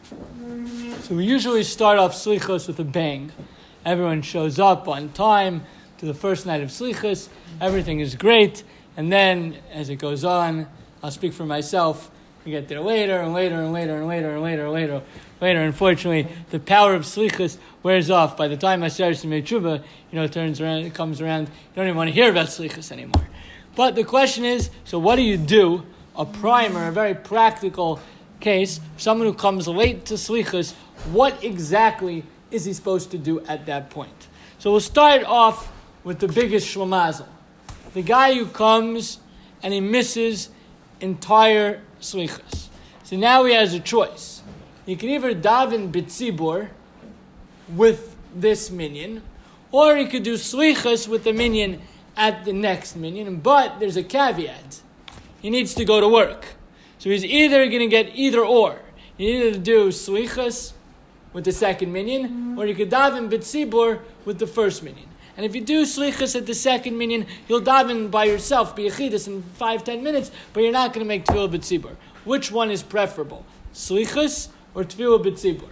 So we usually start off Slichos with a bang. Everyone shows up on time to the first night of Slichos. Everything is great. And then, as it goes on, I'll speak for myself, we get there later and later and later and later and later and later. Unfortunately, the power of Slichos wears off. By the time Aseret Simei Tshuva, turns around, it comes around, you don't even want to hear about Slichos anymore. But the question is, so what do you do? A primer, a very practical case, someone who comes late to Slichos, what exactly is he supposed to do at that point? So we'll start off with the biggest shlomazel. The guy who comes and he misses entire Slichos. So now he has a choice. He can either daven b'tzibur with this minyan, or he could do Slichos with the minyan at the next minyan, but there's a caveat. He needs to go to work. So he's either going to get either or. You either do Slichos with the second minyan, or you could daven b'tzibur with the first minyan. And if you do Slichos at the second minyan, you'll daven by yourself, b'yechidus, in 5-10 minutes, but you're not going to make tefillah b'tzibur. Which one is preferable? Slichos or tefillah b'tzibur?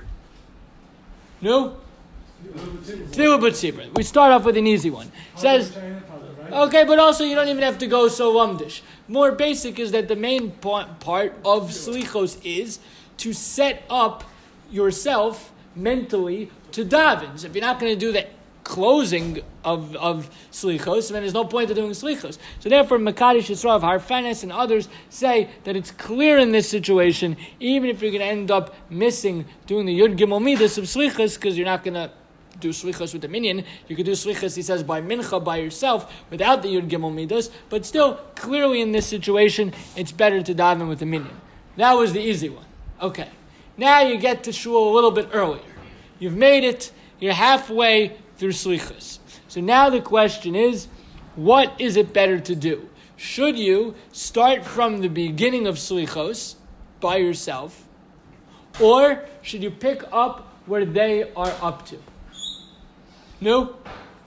No? Tefillah b'tzibur. We start off with an easy one. It says, okay, but also you don't even have to go so lumdish. More basic is that the main part of Slichos is to set up yourself mentally to daven. So if you're not going to do the closing of Slichos, then there's no point of doing Slichos. So therefore, Mekadosh Yisrael, Harfanes, and others say that it's clear in this situation, even if you're going to end up missing doing the Yud Gimel Midas of Slichos, because you're not going to do Slichos with the minyan. You could do Slichos, he says, by Mincha, by yourself, without the Yud Gimel Midas, but still, clearly in this situation, it's better to daven with the minyan. That was the easy one. Okay. Now you get to shul a little bit earlier. You've made it, you're halfway through Slichos. So now the question is, what is it better to do? Should you start from the beginning of Slichos by yourself, or should you pick up where they are up to? No?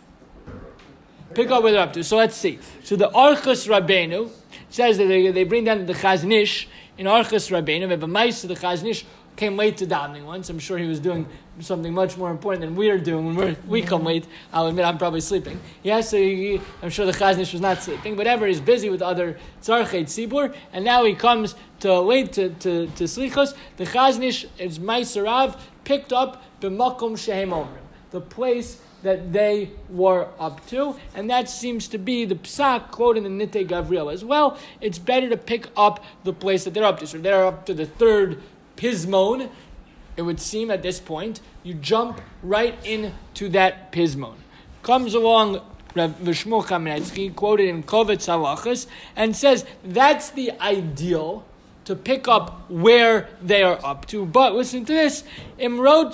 Pick up where they're up to. So let's see. So the Archas Rabbeinu says that they bring down the Chazon Ish in Archas Rabbeinu. We have a mice, the Chazon Ish came late to davening once. I'm sure he was doing something much more important than we are doing when we come late. I'll admit I'm probably sleeping. Yeah, so I'm sure the Chazon Ish was not sleeping. Whatever, he's busy with other Tzarchei Tzibur, and now he comes late to Slichos. The Chazon Ish, is Maisarav, picked up b'makom shehem omrim, the place that they were up to, and that seems to be the psak quoted in the Nitei Gavriel as well. It's better to pick up the place that they're up to. So they're up to the third Pismon, it would seem at this point, you jump right into that Pismon. Comes along Rav Shmuel Kamenetsky, quoted in Kovetz Halachos, and says that's the ideal, to pick up where they are up to. But listen to this. If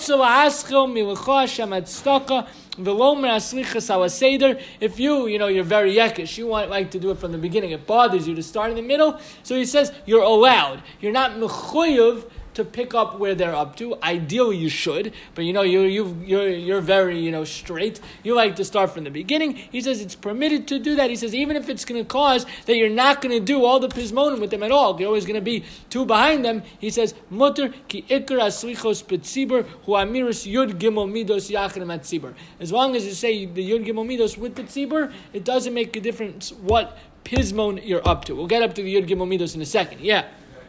you're very yekish, you like to do it from the beginning, it bothers you to start in the middle, so he says you're allowed. You're not mechuyev to pick up where they're up to. Ideally, you should, but you're very straight. You like to start from the beginning. He says it's permitted to do that. He says even if it's going to cause that you're not going to do all the pismonim with them at all, you're always going to be two behind them. He says mutter ki ikar aslichos betzibur hu amirus yud gimel midos yachrim at tzibur. As long as you say the yud gimel midos with the tzibur, it doesn't make a difference what pismon you're up to. We'll get up to the yud gimel midos in a second. Yeah.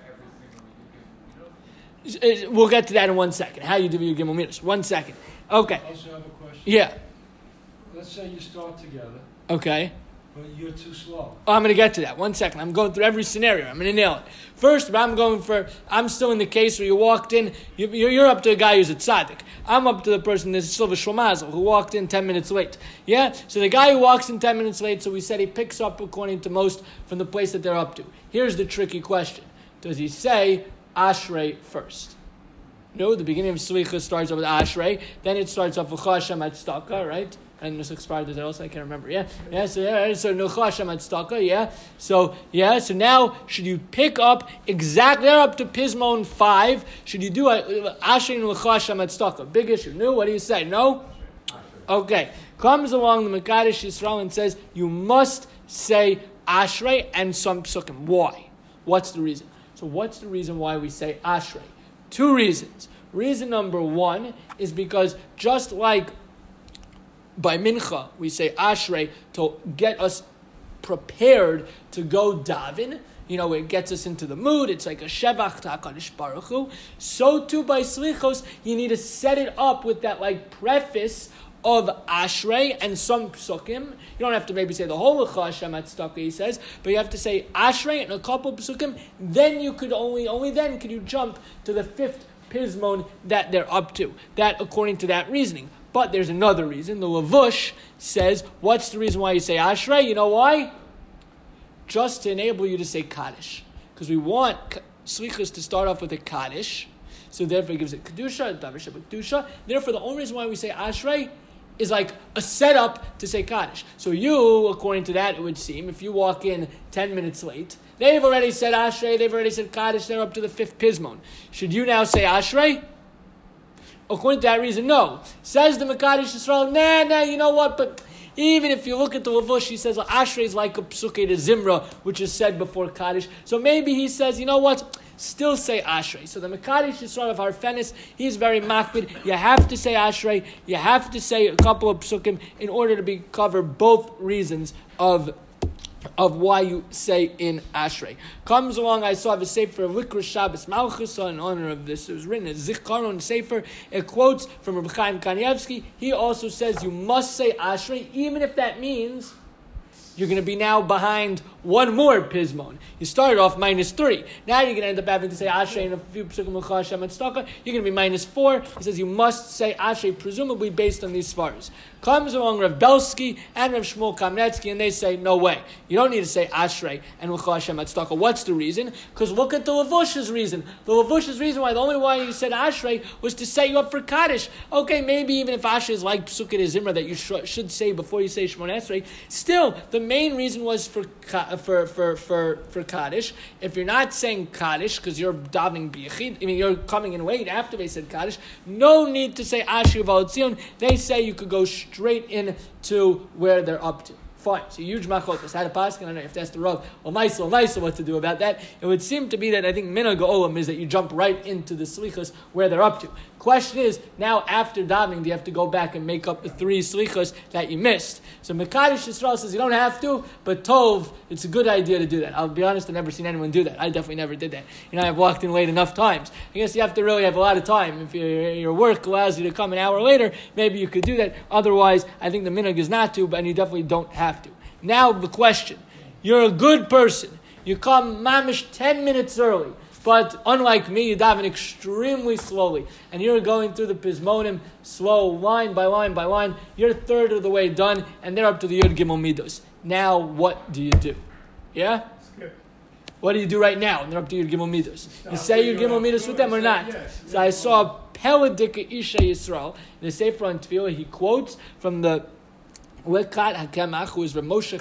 We'll get to that in 1 second. How you do your Gimel Midos. 1 second. Okay. I also have a question. Yeah. Let's say you start together. Okay. But you're too slow. I'm going to get to that. 1 second. I'm going through every scenario. I'm going to nail it. First, I'm still in the case where you walked in, you're up to a guy who's a tzaddik. I'm up to the person, this is Silva Shlomazel, who walked in 10 minutes late. Yeah? So the guy who walks in 10 minutes late, so we said he picks up, according to most, from the place that they're up to. Here's the tricky question. Does he say Ashrei first? No, the beginning of Slicha starts off with Ashrei, then it starts off with Chashem at Staka, right? And Nusach Spar does it also, I can't remember, so Chashem at Staka, so now, should you pick up exactly, they're up to Pismon 5, should you do Ashrei and Chashem at Staka? Big issue, no? What do you say, no? Okay, comes along the Mekadosh Yisrael and says, you must say Ashrei and some psukim. Why? What's the reason? So what's the reason why we say Ashrei? 2 reasons. Reason number one is because just like by mincha, we say ashrei to get us prepared to go daven. It gets us into the mood. It's like a shevach to HaKadosh Baruch Hu. So too by slichos, you need to set it up with that preface of ashrei and some psukim. You don't have to maybe say the whole Lecha Hashem Tzedakah, he says, but you have to say ashrei and a couple of psukim. Then you could only then could you jump to the fifth pismon that they're up to. That according to that reasoning. But there's another reason. The Lavush says, what's the reason why you say ashrei? You know why? Just to enable you to say Kaddish. Because we want Slichas to start off with a Kaddish. So therefore it gives it Kedusha, Davar Sheba Kedusha. Therefore the only reason why we say Ashrei is like a setup to say Kaddish. So you, according to that, it would seem, if you walk in 10 minutes late, they've already said Ashrei, they've already said Kaddish, they're up to the fifth Pismon. Should you now say Ashrei? According to that reason, no. Says the Mekadosh Yisrael, nah, you know what, but even if you look at the Lavush, he says, Ashrei is like a psuke to Zimra, which is said before Kaddish. So maybe he says, you know what? Still say Ashrei. So the Mekadosh Yisrael of Harfenis, he's very makbid. You have to say Ashrei. You have to say a couple of psukim in order to cover both reasons of why you say in Ashrei. Comes along, I saw the Sefer Likra Shabbos Malchus in honor of this. It was written as Zikaron Sefer. It quotes from Rabbi Chaim Kanievsky. He also says you must say Ashrei, even if that means you're going to be now behind one more pismon. You started off -3. Now you're going to end up having to say Ashrei and a few psukim Lecha Hashem Tzedakah. You're going to be -4. He says you must say Ashrei, presumably based on these svaras. Comes along Rav Belsky and Rav Shmuel Kamnetsky, and they say, no way. You don't need to say Ashrei and Lecha Hashem Tzedakah. What's the reason? Because look at the Lavush's reason. The Lavush's reason why, the only why you said Ashrei was to set you up for Kaddish. Okay, maybe even if Ashrei is like Psukkah de Zimra that you should say before you say Shemon Esrei, still, the main reason was for Kaddish. If you're not saying Kaddish, because you're davening biyachid, you're coming in late after they said Kaddish, no need to say Ashrei V'al Tzion. They say you could go straight into where they're up to. Fine. So huge machotas. Had a pasuk, and I don't know if that's the Rav or Maisa what to do about that. It would seem to be that I think minhag olam is that you jump right into the slichas where they're up to. Question is, now after davening, do you have to go back and make up the 3 slichas that you missed? So Mekadosh Yisrael says you don't have to, but Tov, it's a good idea to do that. I'll be honest, I've never seen anyone do that. I definitely never did that. I've walked in late enough times. I guess you have to really have a lot of time. If your work allows you to come an hour later, maybe you could do that. Otherwise, I think the minhag is not to, and you definitely don't have to. Now the question, you're a good person. You come mamish 10 minutes early. But unlike me, you daven extremely slowly. And you're going through the Pismonim, slow, line by line by line. You're a third of the way done, and they're up to the Yud Gimel Midos. Now, what do you do? Yeah? Skip. What do you do right now? And they're up to Yud Gimel Midos. You say Yud Gimel Midos with them or not? Yes. So I saw Peladika Isha Yisrael. In the Sefer on Tefillah, he quotes from the Lekat HaKemach, who is Rav Moshe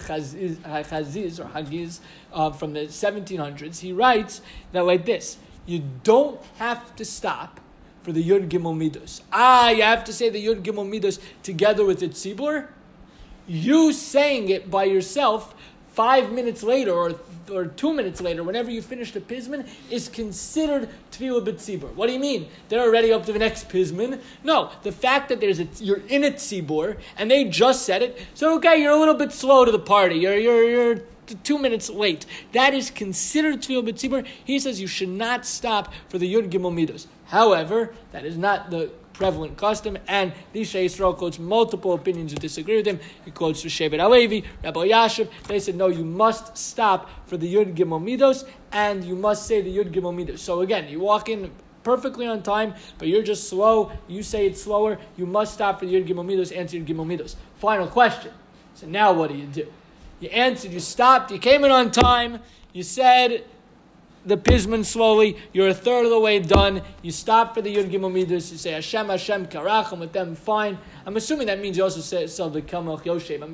Chaziz, or Hagiz, from the 1700s, he writes that like this: you don't have to stop for the Yud Gimel Midos. You have to say the Yud Gimel Midos together with the Tzibur. You saying it by yourself 5 minutes later or 2 minutes later, whenever you finish the Pisman, is considered Tefillah B'Tzibur. What do you mean? They're already up to the next Pisman? No, the fact that you're in a Tzibur, and they just said it, so okay, you're a little bit slow to the party, you're 2 minutes late. That is considered Tefillah B'Tzibur. He says you should not stop for the Yud Gimel Midos. However, that is not the prevalent custom, and the Isha Yisrael quotes multiple opinions who disagree with him. He quotes Shevet Alevi, Rabbi Yashiv. They said, no, you must stop for the Yud Gimel Midos, and you must say the Yud Gimel Midos. So again, you walk in perfectly on time, but you're just slow, you say it's slower, you must stop for the Yud Gimel Midos, answer Yud Gimel Midos. Final question. So now what do? You answered, you stopped, you came in on time, you said the Pisman slowly, you're a third of the way done, you stop for the Yud Gimel Midos, you say Hashem, Hashem, Karach, I'm with them, fine. I'm assuming that means you also say the Kelmelch Yoshev.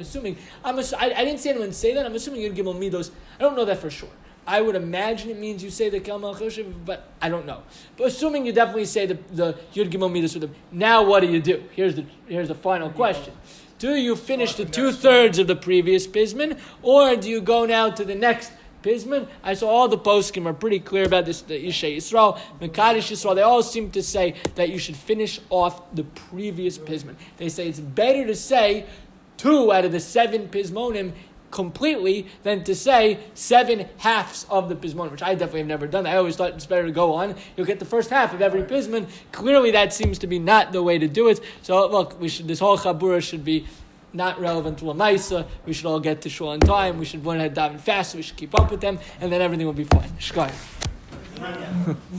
I didn't see anyone say that, I'm assuming Yud Gimel Midos, I don't know that for sure. I would imagine it means you say the Kelmelch Yoshev, but I don't know. But assuming you definitely say the Yud Gimel Midos with them, now what do? Here's the final question. Do you finish the 2/3 of the previous Pisman, or do you go now to the next Pisman. I saw all the poskim are pretty clear about this. The Ishay Yisrael, Mekadosh Yisrael, they all seem to say that you should finish off the previous Pisman. They say it's better to say 2 out of the 7 Pismonim completely than to say 7 halves of the Pismonim, which I definitely have never done. I always thought it's better to go on. You'll get the first half of every Pisman. Clearly that seems to be not the way to do it. So look, this whole Chabura should be not relevant to Lamaisa. We should all get to Shul on time. We should learn how to daven fast. We should keep up with them, and then everything will be fine. Shkaya.